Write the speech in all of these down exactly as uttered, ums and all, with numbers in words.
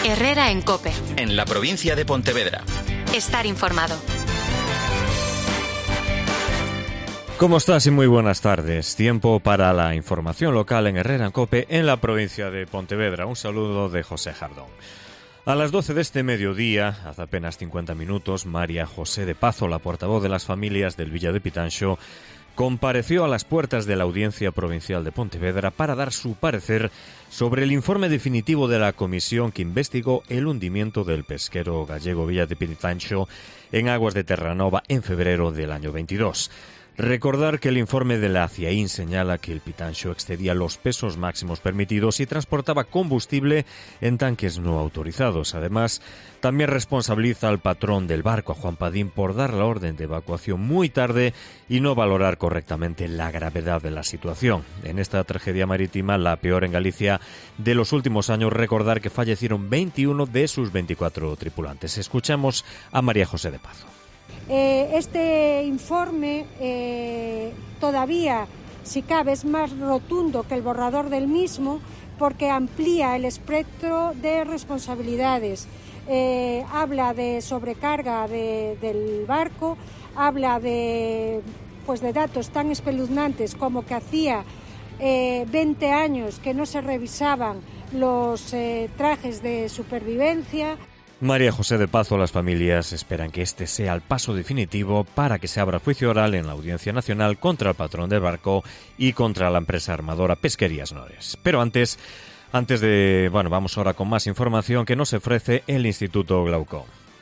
Herrera en COPE. En la provincia de Pontevedra. Estar informado. ¿Cómo estás? Y muy buenas tardes. Tiempo para la información local en Herrera en COPE, en la provincia de Pontevedra. Un saludo de José Jardón. A las doce de este mediodía, hace apenas cincuenta minutos, María José de Pazo, la portavoz de las familias del Villa de Pitanxo, compareció a las puertas de la Audiencia Provincial de Pontevedra para dar su parecer sobre el informe definitivo de la comisión que investigó el hundimiento del pesquero gallego Villa de Pitanxo en aguas de Terranova en febrero del año veintidós. Recordar que el informe de la ACIAIN señala que el Pitanxo excedía los pesos máximos permitidos y transportaba combustible en tanques no autorizados. Además, también responsabiliza al patrón del barco, a Juan Padín, por dar la orden de evacuación muy tarde y no valorar correctamente la gravedad de la situación. En esta tragedia marítima, la peor en Galicia de los últimos años, recordar que fallecieron veintiuno de sus veinticuatro tripulantes. Escuchamos a María José de Pazo. Eh, este informe eh, todavía, si cabe, es más rotundo que el borrador del mismo porque amplía el espectro de responsabilidades. Eh, habla de sobrecarga de, del barco, habla de, pues de datos tan espeluznantes como que hacía eh, veinte años que no se revisaban los eh, trajes de supervivencia. María José de Pazo, las familias esperan que este sea el paso definitivo para que se abra juicio oral en la Audiencia Nacional contra el patrón del barco y contra la empresa armadora Pesquerías Nores. Pero antes, antes de, bueno, vamos ahora con más información que nos ofrece el Instituto Glaucom.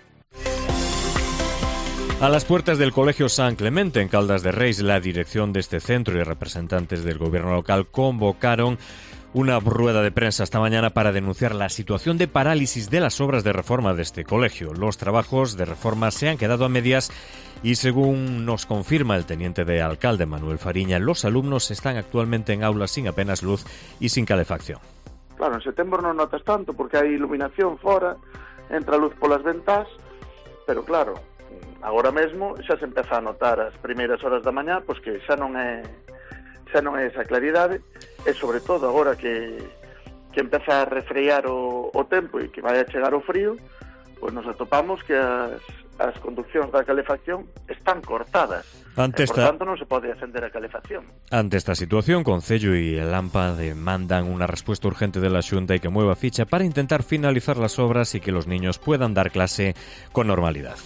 A las puertas del Colegio San Clemente en Caldas de Reis, la dirección de este centro y representantes del gobierno local convocaron una rueda de prensa esta mañana para denunciar la situación de parálisis de las obras de reforma de este colegio. Los trabajos de reforma se han quedado a medias y, según nos confirma el teniente de alcalde Manuel Fariña, los alumnos están actualmente en aulas sin apenas luz y sin calefacción. Claro, en setembro non notas tanto porque hai iluminación fora, entra luz polas ventás, pero claro, agora mesmo xa se empeza a notar as primeiras horas da mañá, pois que xa non é xa non é esa claridade, e sobre todo agora que, que empeza a refrear o, o tempo e que vai a chegar o frío, pois nos atopamos que as, as conduccións da calefacción están cortadas. Ante e, por esta... tanto, non se pode acender a calefacción. Ante esta situación, Concello y el AMPA demandan una respuesta urgente de la Xunta y que mueva ficha para intentar finalizar las obras y que los niños puedan dar clase con normalidad.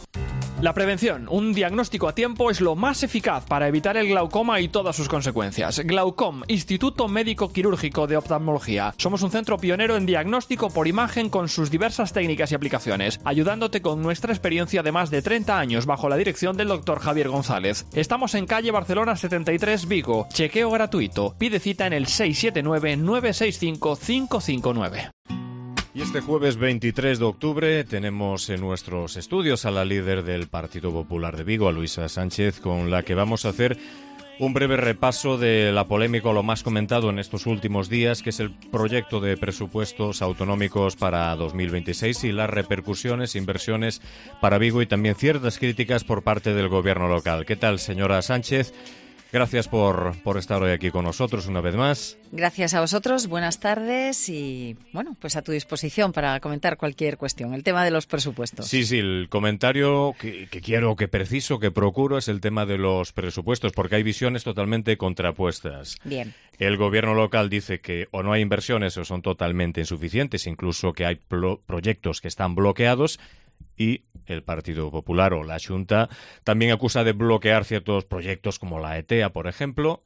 La prevención, un diagnóstico a tiempo, es lo más eficaz para evitar el glaucoma y todas sus consecuencias. Glaucom, Instituto Médico Quirúrgico de Oftalmología. Somos un centro pionero en diagnóstico por imagen con sus diversas técnicas y aplicaciones, ayudándote con nuestra experiencia de más de treinta años bajo la dirección del doctor Javier González. Estamos en calle Barcelona setenta y tres, Vigo. Chequeo gratuito. Pide cita en el seis siete nueve, nueve seis cinco, cinco cinco nueve. Y este jueves veintitrés de octubre tenemos en nuestros estudios a la líder del Partido Popular de Vigo, a Luisa Sánchez, con la que vamos a hacer un breve repaso de la polémica o lo más comentado en estos últimos días, que es el proyecto de presupuestos autonómicos para dos mil veintiséis y las repercusiones, inversiones para Vigo y también ciertas críticas por parte del gobierno local. ¿Qué tal, señora Sánchez? Gracias por, por estar hoy aquí con nosotros una vez más. Gracias a vosotros, buenas tardes y, bueno, pues a tu disposición para comentar cualquier cuestión. El tema de los presupuestos. Sí, sí, el comentario que, que quiero, que preciso, que procuro es el tema de los presupuestos, porque hay visiones totalmente contrapuestas. Bien. El gobierno local dice que o no hay inversiones o son totalmente insuficientes, incluso que hay pro- proyectos que están bloqueados. Y el Partido Popular o la Xunta también acusa de bloquear ciertos proyectos como la E T A, por ejemplo,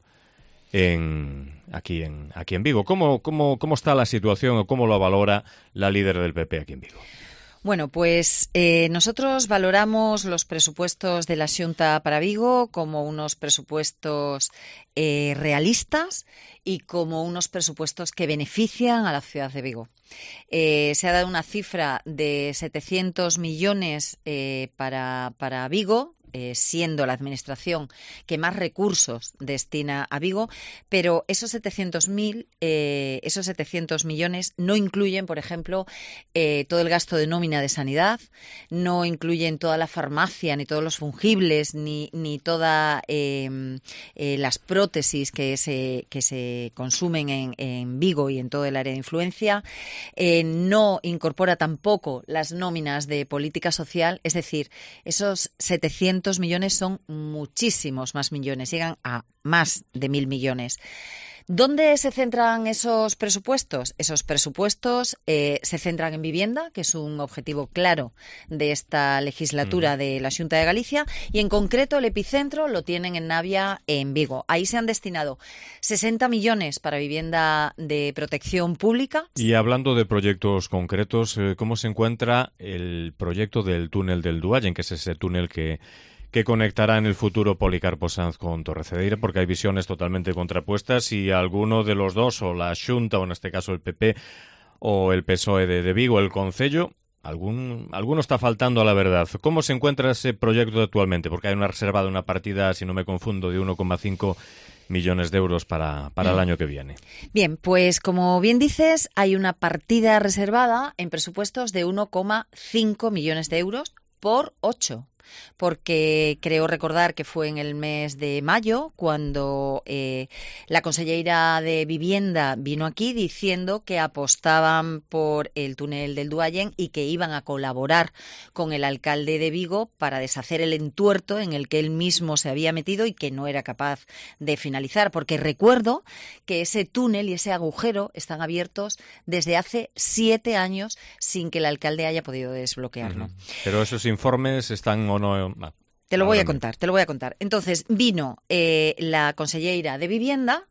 en, aquí, en, aquí en Vigo. ¿Cómo, cómo, ¿Cómo está la situación o cómo lo valora la líder del P P aquí en Vigo? Bueno, pues eh, nosotros valoramos los presupuestos de la Xunta para Vigo como unos presupuestos eh, realistas y como unos presupuestos que benefician a la ciudad de Vigo. Eh, se ha dado una cifra de setecientos millones eh, para, para Vigo, eh, siendo la administración que más recursos destina a Vigo, pero esos setecientos mil, eh, esos setecientos millones no incluyen, por ejemplo, eh, todo el gasto de nómina de sanidad, no incluyen toda la farmacia, ni todos los fungibles, ni, ni todas eh, eh, las prótesis que se, que se consumen en, en Vigo y en todo el área de influencia, eh, no incorpora tampoco las nóminas de política social, es decir, esos setecientos millones son muchísimos más millones, llegan a más de mil millones. ¿Dónde se centran esos presupuestos? Esos presupuestos eh, se centran en vivienda, que es un objetivo claro de esta legislatura de la Xunta de Galicia, y en concreto el epicentro lo tienen en Navia, en Vigo. Ahí se han destinado sesenta millones para vivienda de protección pública. Y hablando de proyectos concretos, ¿cómo se encuentra el proyecto del túnel del Duallen, que es ese túnel que... que conectará en el futuro Policarpo Sanz con Torrecedeira, porque hay visiones totalmente contrapuestas y alguno de los dos, o la Xunta, o en este caso el P P, o el P S O E de, de Vigo, el Concello, algún, alguno está faltando a la verdad. ¿Cómo se encuentra ese proyecto actualmente? Porque hay una reservada, una partida, si no me confundo, de uno coma cinco millones de euros para, para el año que viene. Bien, pues como bien dices, hay una partida reservada en presupuestos de uno coma cinco millones de euros por ocho. Porque creo recordar que fue en el mes de mayo cuando eh, la conselleira de Vivienda vino aquí diciendo que apostaban por el túnel del Duallen y que iban a colaborar con el alcalde de Vigo para deshacer el entuerto en el que él mismo se había metido y que no era capaz de finalizar. Porque recuerdo que ese túnel y ese agujero están abiertos desde hace siete años sin que el alcalde haya podido desbloquearlo. Uh-huh. Pero esos informes están o no... Ah, te lo voy a contar, te lo voy a contar. Entonces vino eh, la conselleira de Vivienda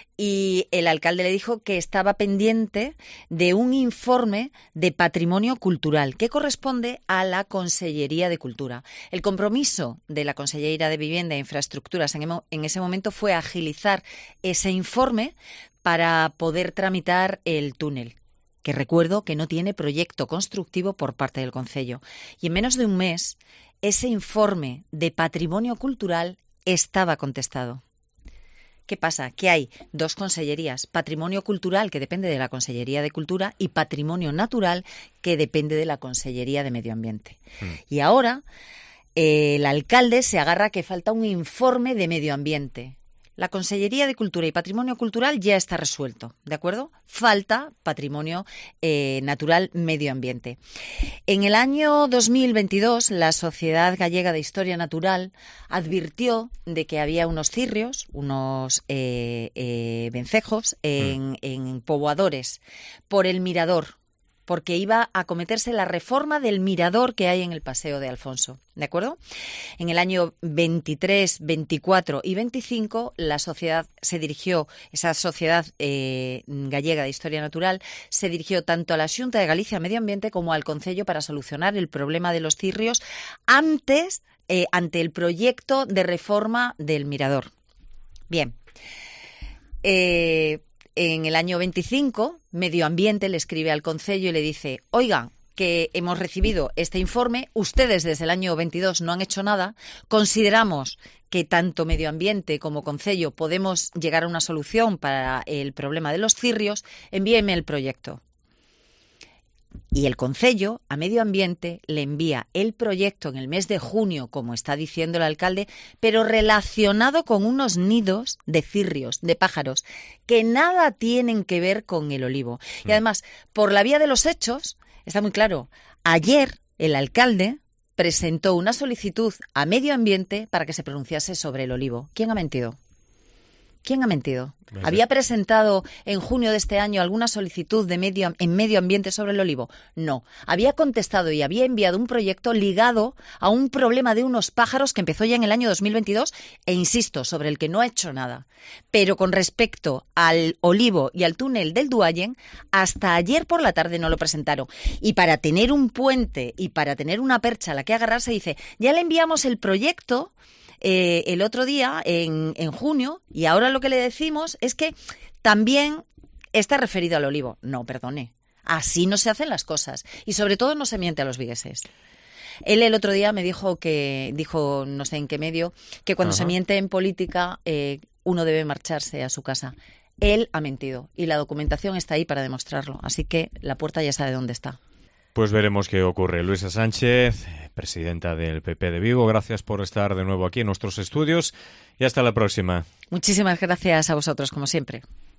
y el alcalde le dijo que estaba pendiente de un informe de patrimonio cultural que corresponde a la Consellería de Cultura. El compromiso de la conselleira de Vivienda e Infraestructuras en, en ese momento fue agilizar ese informe para poder tramitar el túnel, que recuerdo que no tiene proyecto constructivo por parte del Concello. Y en menos de un mes, ese informe de patrimonio cultural estaba contestado. ¿Qué pasa? Que hay dos consellerías, patrimonio cultural, que depende de la Consellería de Cultura, y patrimonio natural, que depende de la Consellería de Medio Ambiente. Mm. Y ahora eh, el alcalde se agarra que falta un informe de medio ambiente. La Consellería de Cultura y Patrimonio Cultural ya está resuelto, ¿de acuerdo? Falta patrimonio eh, natural, medio ambiente. En el año dos mil veintidós, la Sociedad Gallega de Historia Natural advirtió de que había unos cirrios, unos eh, eh, vencejos en, mm. en poboadores por el mirador, porque iba a acometerse la reforma del mirador que hay en el Paseo de Alfonso, ¿de acuerdo? En el año veintitrés, veinticuatro y veinticinco, la sociedad se dirigió, esa Sociedad eh, Gallega de Historia Natural, se dirigió tanto a la Xunta de Galicia Medio Ambiente como al Concello para solucionar el problema de los cirrios antes, eh, ante el proyecto de reforma del mirador. Bien. Eh... En el año veinticinco, Medio Ambiente le escribe al Concello y le dice: oiga, que hemos recibido este informe, ustedes desde el año veintidós no han hecho nada, consideramos que tanto Medio Ambiente como Concello podemos llegar a una solución para el problema de los cirrios, envíenme el proyecto. Y el Concello a Medio Ambiente le envía el proyecto en el mes de junio, como está diciendo el alcalde, pero relacionado con unos nidos de cirrios, de pájaros, que nada tienen que ver con el olivo. Y además, por la vía de los hechos, está muy claro, ayer el alcalde presentó una solicitud a Medio Ambiente para que se pronunciase sobre el olivo. ¿Quién ha mentido? ¿Quién ha mentido? ¿Había presentado en junio de este año alguna solicitud de medio, en medio ambiente sobre el olivo? No. Había contestado y había enviado un proyecto ligado a un problema de unos pájaros que empezó ya en el año dos mil veintidós e, insisto, sobre el que no ha hecho nada. Pero con respecto al olivo y al túnel del Duallen, hasta ayer por la tarde no lo presentaron. Y para tener un puente y para tener una percha a la que agarrarse, dice, ya le enviamos el proyecto Eh, el otro día, en, en junio, y ahora lo que le decimos es que también está referido al olivo. No, perdone, así no se hacen las cosas. Y sobre todo no se miente a los vigueses. Él el otro día me dijo que, dijo no sé en qué medio, que cuando Ajá. se miente en política eh, uno debe marcharse a su casa. Él ha mentido y la documentación está ahí para demostrarlo, así que la puerta ya sabe dónde está. Pues veremos qué ocurre. Luisa Sánchez, presidenta del P P de Vigo, gracias por estar de nuevo aquí en nuestros estudios y hasta la próxima. Muchísimas gracias a vosotros, como siempre.